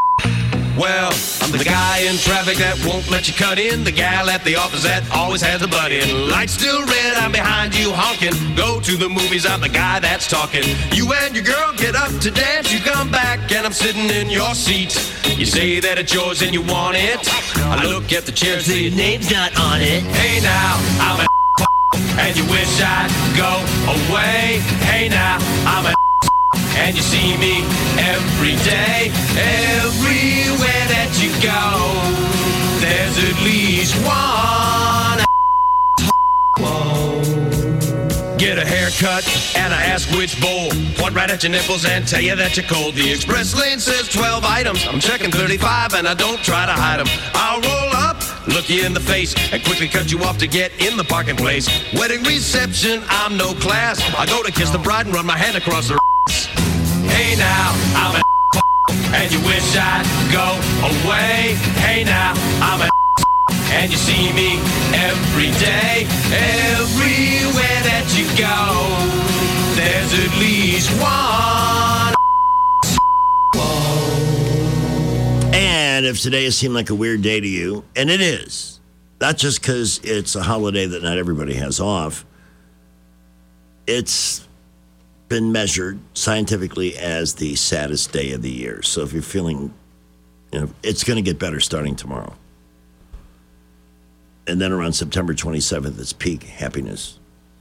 Well, I'm the guy in traffic that won't let you cut in, the gal at the office that always has a butt in. Lights still red, I'm behind you honking. Go to the movies, I'm the guy that's talking. You and your girl get up to dance, you come back and I'm sitting in your seat. You say that it's yours and you want it. I look at the chair and say your name's not on it. Hey now, I'm a and you wish I'd go away. Hey now, I'm a and you see me every day. Everywhere that you go, there's at least one. Get a haircut and I ask which bowl. Point right at your nipples and tell you that you're cold. The express lane says 12 items. I'm checking 35 and I don't try to hide them. I'll roll up, look you in the face, and quickly cut you off to get in the parking place. Wedding reception, I'm no class. I go to kiss the bride and run my hand across her. Hey now, I'm a and you wish I'd go away. Hey now, I'm a and you see me every day. Everywhere that you go, there's at least one. And if today has seemed like a weird day to you, and it is, not just because it's a holiday that not everybody has off, it's been measured scientifically as the saddest day of the year. So if you're feeling, it's going to get better starting tomorrow. And then around September 27th, it's peak happiness.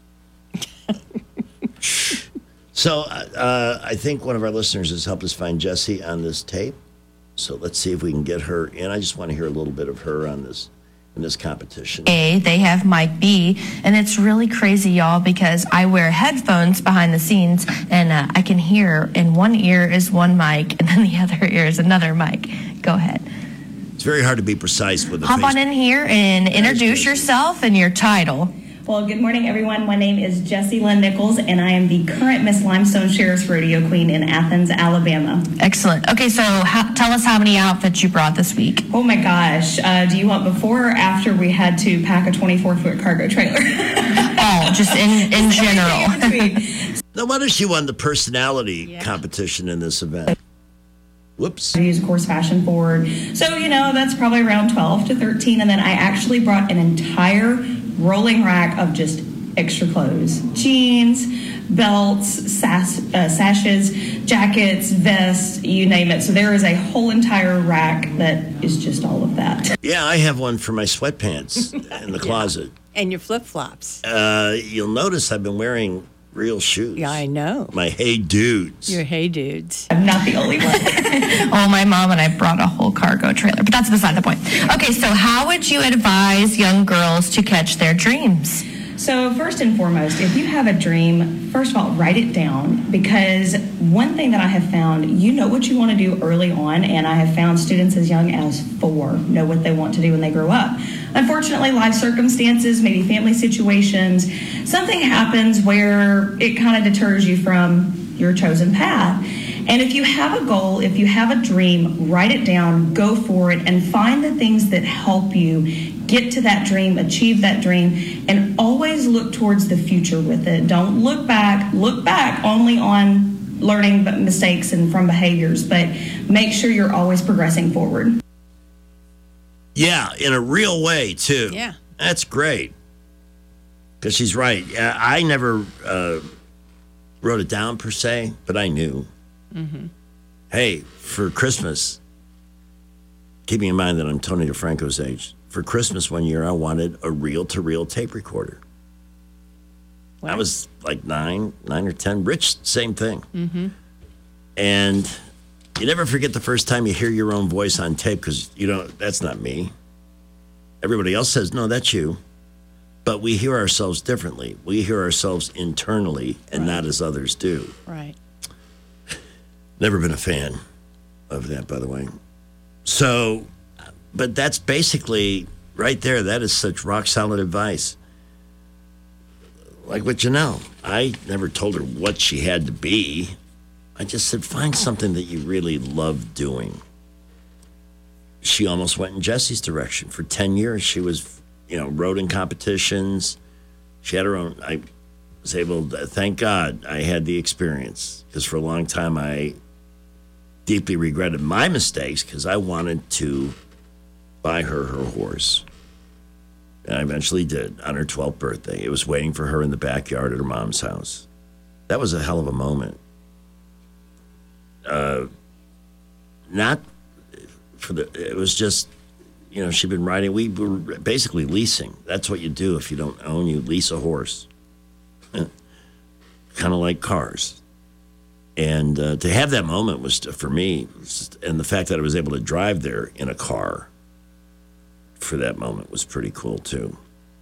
So I think one of our listeners has helped us find Jessie on this tape. So let's see if we can get her in. I just want to hear a little bit of her on this in this competition. A, they have mic B, and it's really crazy, y'all, because I wear headphones behind the scenes, and I can hear in one ear is one mic, and then the other ear is another mic. Go ahead. It's very hard to be precise with the Hop on in here and introduce yourself and your title. Well, good morning, everyone. My name is Jessie Lynn Nichols, and I am the current Miss Limestone Sheriff's Rodeo Queen in Athens, Alabama. Excellent. Okay, so tell us how many outfits you brought this week. Oh, my gosh. Do you want before or after we had to pack a 24-foot cargo trailer? Oh, just in general. No wonder she won the personality competition in this event. Whoops. I use, of course, fashion forward. So, that's probably around 12 to 13. And then I actually brought an entire rolling rack of just extra clothes. Jeans, belts, sashes, jackets, vests, you name it. So there is a whole entire rack that is just all of that. Yeah, I have one for my sweatpants in the closet. And your flip-flops. You'll notice I've been wearing real shoes. Yeah, I know. My Hey Dudes. Your Hey Dudes. I'm not the only one. Oh, my mom and I brought a whole cargo trailer, but that's beside the point. Okay, so how would you advise young girls to catch their dreams? So first and foremost, if you have a dream, first of all, write it down, because one thing that I have found, you know what you want to do early on, and I have found students as young as 4 know what they want to do when they grow up. Unfortunately, life circumstances, maybe family situations, something happens where it kind of deters you from your chosen path. And if you have a goal, if you have a dream, write it down, go for it, and find the things that help you get to that dream, achieve that dream, and always look towards the future with it. Don't look back only on learning mistakes and from behaviors, but make sure you're always progressing forward. Yeah, in a real way, too. Yeah. That's great. Because she's right. I never wrote it down, per se, but I knew. Mm-hmm. Hey, for Christmas, keeping in mind that I'm Tony DeFranco's age, for Christmas one year, I wanted a reel-to-reel tape recorder. Wow. I was like 9 or 10. Rich, same thing. Mm-hmm. And you never forget the first time you hear your own voice on tape, because that's not me. Everybody else says, no, that's you. But we hear ourselves differently. We hear ourselves internally and not as others do. Right. Never been a fan of that, by the way. So, but that's basically right there. That is such rock solid advice. Like with Janelle, I never told her what she had to be. I just said, find something that you really love doing. She almost went in Jessie's direction. For 10 years, she was, rode in competitions. She had her own. I was able to, thank God I had the experience, because for a long time I deeply regretted my mistakes because I wanted to buy her horse. And I eventually did on her 12th birthday. It was waiting for her in the backyard at her mom's house. That was a hell of a moment. It was just, she'd been riding. We were basically leasing. That's what you do if you don't own, you lease a horse. Kind of like cars. And to have that moment was, for me, and the fact that I was able to drive there in a car for that moment was pretty cool, too.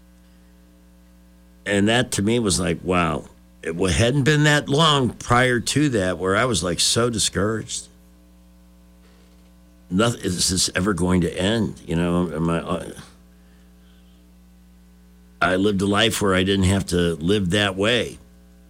And that, to me, was like, wow. It hadn't been that long prior to that where I was, like, so discouraged. Nothing, is this ever going to end? I lived a life where I didn't have to live that way.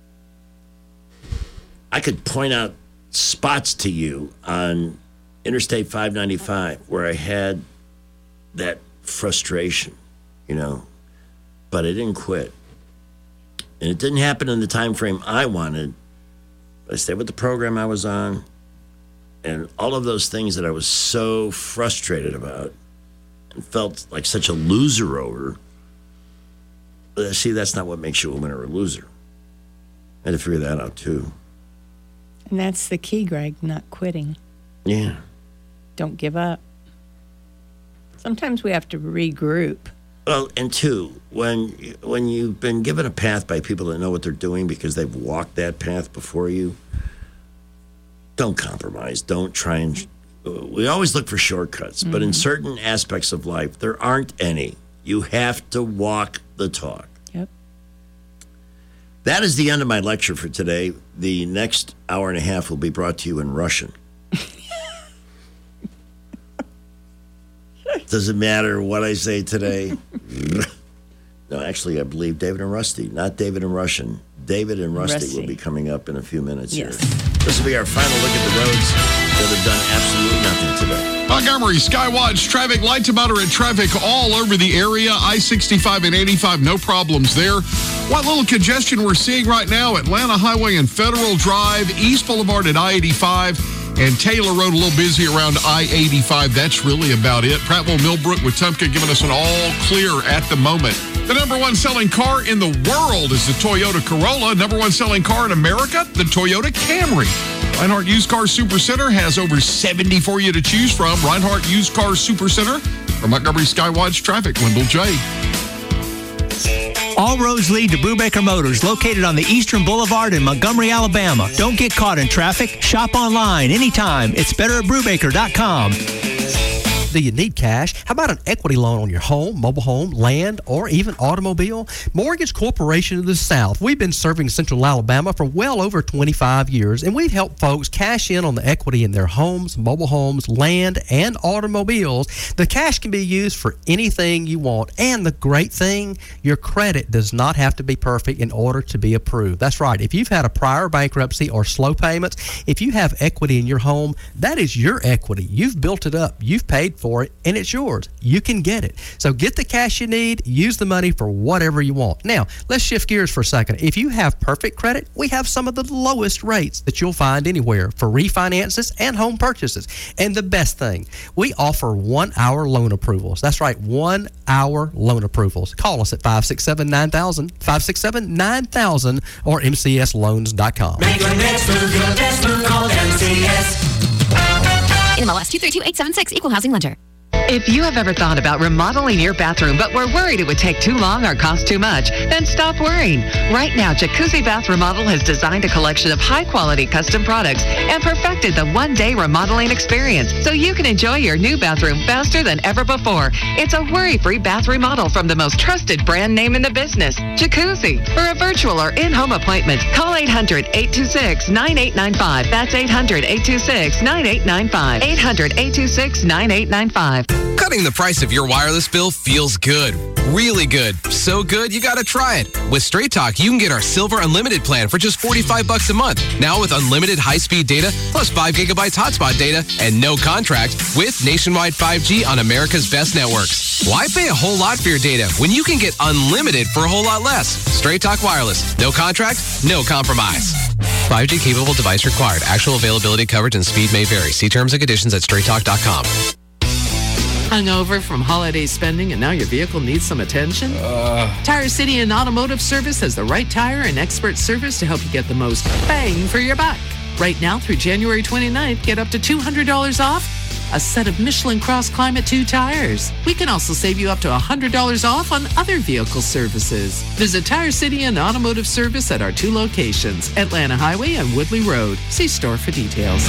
I could point out spots to you on Interstate 595 where I had that frustration, but I didn't quit. And it didn't happen in the time frame I wanted. I stayed with the program I was on, and all of those things that I was so frustrated about and felt like such a loser over. See, that's not what makes you a winner or a loser. I had to figure that out, too. And that's the key, Greg, not quitting. Yeah. Don't give up. Sometimes we have to regroup. Well, and two, when you've been given a path by people that know what they're doing because they've walked that path before you, don't compromise. Don't try and... We always look for shortcuts, but in certain aspects of life, there aren't any. You have to walk the talk. Yep. That is the end of my lecture for today. The next hour and a half will be brought to you in Russian. Does it matter what I say today? No, actually, I believe David and Rusty, not David and Russian. David and Rusty will be coming up in a few minutes here. This will be our final look at the roads that have done absolutely nothing today. Montgomery Skywatch traffic, light to moderate traffic all over the area. I-65 and 85, no problems there. What little congestion we're seeing right now, Atlanta Highway and Federal Drive, East Boulevard at I-85, and Taylor Road a little busy around I-85. That's really about it. Prattville Millbrook with Tumpka giving us an all clear at the moment. The number one selling car in the world is the Toyota Corolla. Number one selling car in America, the Toyota Camry. Reinhardt Used Car Supercenter has over 70 for you to choose from. Reinhardt Used Car Supercenter for Montgomery Skywatch Traffic, Wendell J. All roads lead to Brubaker Motors, located on the Eastern Boulevard in Montgomery, Alabama. Don't get caught in traffic. Shop online anytime. It's better at Brubaker.com. Do you need cash? How about an equity loan on your home, mobile home, land, or even automobile? Mortgage Corporation of the South. We've been serving Central Alabama for well over 25 years, and we've helped folks cash in on the equity in their homes, mobile homes, land, and automobiles. The cash can be used for anything you want, and the great thing, your credit does not have to be perfect in order to be approved. That's right. If you've had a prior bankruptcy or slow payments, if you have equity in your home, that is your equity. You've built it up. You've paid for it, and it's yours. You can get it. So get the cash you need, use the money for whatever you want. Now, let's shift gears for a second. If you have perfect credit, we have some of the lowest rates that you'll find anywhere for refinances and home purchases. And the best thing, we offer 1-hour loan approvals. That's right, 1-hour loan approvals. Call us at 567-9000, 567-9000, or mcsloans.com. Make your next move your best move, call MCS. NMLS 232876, Equal Housing Lender. If you have ever thought about remodeling your bathroom but were worried it would take too long or cost too much, then stop worrying. Right now, Jacuzzi Bath Remodel has designed a collection of high-quality custom products and perfected the one-day remodeling experience so you can enjoy your new bathroom faster than ever before. It's a worry-free bath remodel from the most trusted brand name in the business, Jacuzzi. For a virtual or in-home appointment, call 800-826-9895. That's 800-826-9895. 800-826-9895. Cutting the price of your wireless bill feels good. Really good. So good, you gotta try it. With Straight Talk, you can get our Silver Unlimited plan for just $45 a month. Now with unlimited high-speed data, plus 5 gigabytes hotspot data, and no contract, with nationwide 5G on America's best networks. Why pay a whole lot for your data when you can get unlimited for a whole lot less? Straight Talk Wireless. No contract, no compromise. 5G capable device required. Actual availability, coverage, and speed may vary. See terms and conditions at straighttalk.com. Hungover from holiday spending and now your vehicle needs some attention? Tire City and Automotive Service has the right tire and expert service to help you get the most bang for your buck. Right now through January 29th, get up to $200 off a set of Michelin Cross Climate 2 tires. We can also save you up to $100 off on other vehicle services. Visit Tire City and Automotive Service at our 2 locations, Atlanta Highway and Woodley Road. See store for details.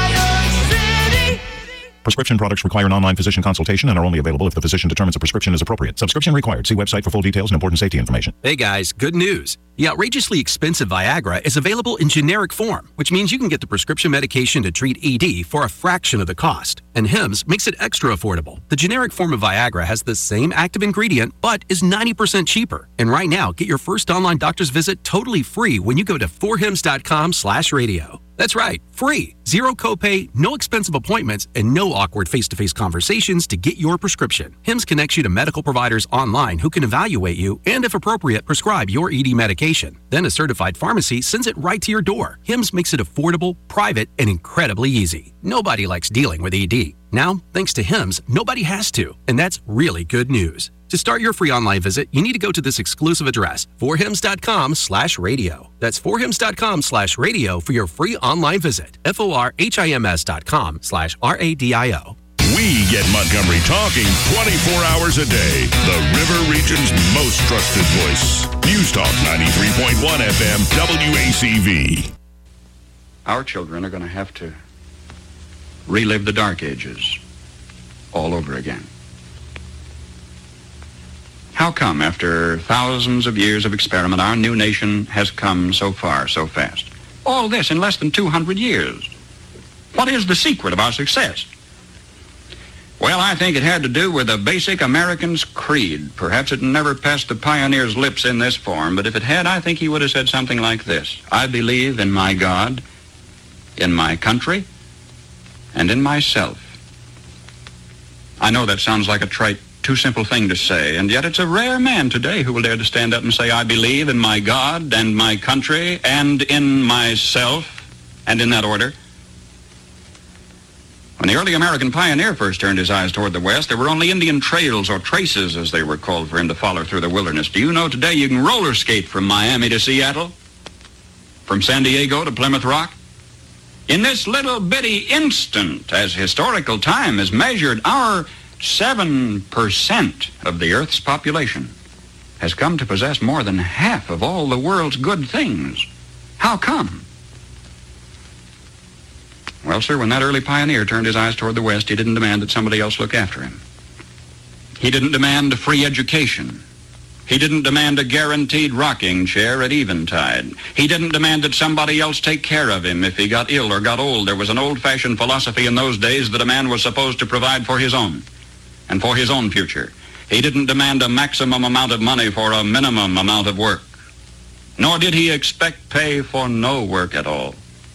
Prescription products require an online physician consultation and are only available if the physician determines a prescription is appropriate. Subscription required. See website for full details and important safety information. Hey guys, good news. The outrageously expensive Viagra is available in generic form, which means you can get the prescription medication to treat ED for a fraction of the cost. And Hims makes it extra affordable. The generic form of Viagra has the same active ingredient, but is 90% cheaper. And right now, get your first online doctor's visit totally free when you go to forhims.com/radio. That's right, free. Zero copay, no expensive appointments, and no awkward face-to-face conversations to get your prescription. Hims connects you to medical providers online who can evaluate you and, if appropriate, prescribe your ED medication. Then a certified pharmacy sends it right to your door. Hims makes it affordable, private, and incredibly easy. Nobody likes dealing with ED. Now, thanks to Hims, nobody has to, and that's really good news. To start your free online visit, you need to go to this exclusive address, forhims.com/radio. That's forhims.com/radio for your free online visit. forhims.com/radio. We Get Montgomery talking 24 hours a day. The River Region's most trusted voice. News Talk 93.1 FM WACV. Our children are going to have to relive the Dark Ages all over again. How come, after thousands of years of experiment, our new nation has come so far, so fast? All this in less than 200 years. What is the secret of our success? Well, I think it had to do with a basic American's creed. Perhaps it never passed the pioneer's lips in this form, but if it had, I think he would have said something like this. I believe in my God, in my country, and in myself. I know that sounds like a trite, too simple thing to say, and yet it's a rare man today who will dare to stand up and say, I believe in my God and my country and in myself, and in that order. When the early American pioneer first turned his eyes toward the West, there were only Indian trails, or traces as they were called, for him to follow through the wilderness. Do you know today you can roller skate from Miami to Seattle? From San Diego to Plymouth Rock? In this little bitty instant, as historical time is measured, our 7% of the Earth's population has come to possess more than half of all the world's good things. How come? Well, sir, when that early pioneer turned his eyes toward the West, he didn't demand that somebody else look after him. He didn't demand a free education. He didn't demand a guaranteed rocking chair at eventide. He didn't demand that somebody else take care of him if he got ill or got old. There was an old-fashioned philosophy in those days that a man was supposed to provide for his own and for his own future. He didn't demand a maximum amount of money for a minimum amount of work. Nor did he expect pay for no work at all.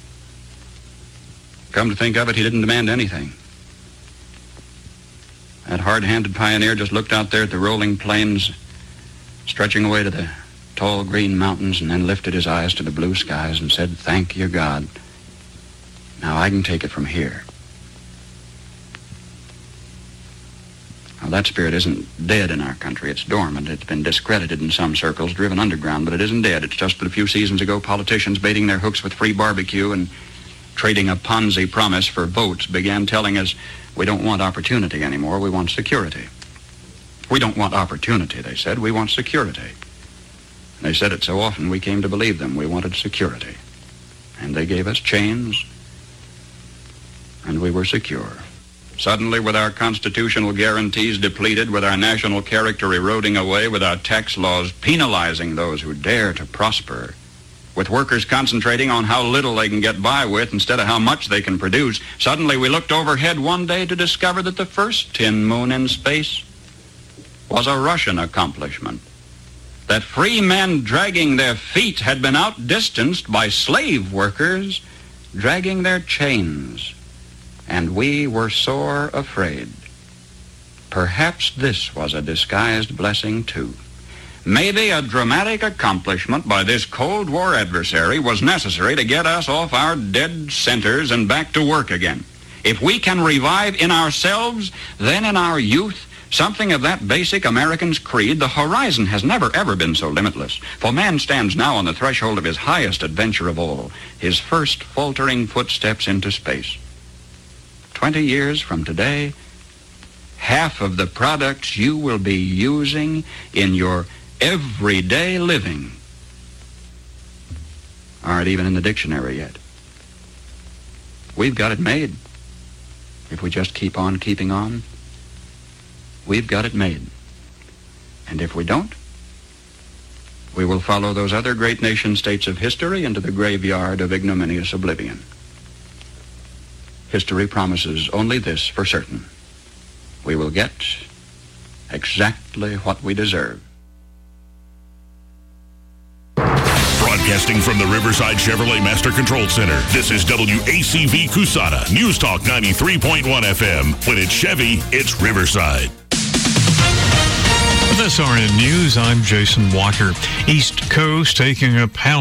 Come to think of it, he didn't demand anything. That hard-handed pioneer just looked out there at the rolling plains, stretching away to the tall green mountains, and then lifted his eyes to the blue skies and said, thank you, God. Now I can take it from here. Now that spirit isn't dead in our country. It's dormant. It's been discredited in some circles, driven underground, but it isn't dead. It's just that a few seasons ago, politicians baiting their hooks with free barbecue and trading a Ponzi promise for votes began telling us we don't want opportunity anymore, we want security. We don't want opportunity, they said, we want security. They said it so often we came to believe them. We wanted security. And they gave us chains, and we were secure. Suddenly, with our constitutional guarantees depleted, with our national character eroding away, with our tax laws penalizing those who dare to prosper, with workers concentrating on how little they can get by with instead of how much they can produce, suddenly we looked overhead one day to discover that the first tin moon in space was a Russian accomplishment. That free men dragging their feet had been outdistanced by slave workers dragging their chains. And we were sore afraid. Perhaps this was a disguised blessing, too. Maybe a dramatic accomplishment by this Cold War adversary was necessary to get us off our dead centers and back to work again. If we can revive in ourselves, then in our youth, something of that basic American's creed, the horizon has never, ever been so limitless. For man stands now on the threshold of his highest adventure of all, his first faltering footsteps into space. 20 years from today, half of the products you will be using in your everyday living aren't even in the dictionary yet. We've got it made. If we just keep on keeping on, we've got it made. And if we don't, we will follow those other great nation states of history into the graveyard of ignominious oblivion. History promises only this for certain. We will get exactly what we deserve. Broadcasting from the Riverside Chevrolet Master Control Center, this is WACV Cusana, News Talk 93.1 FM. When it's Chevy, it's Riverside. With SRN News, I'm Jason Walker. East Coast taking up house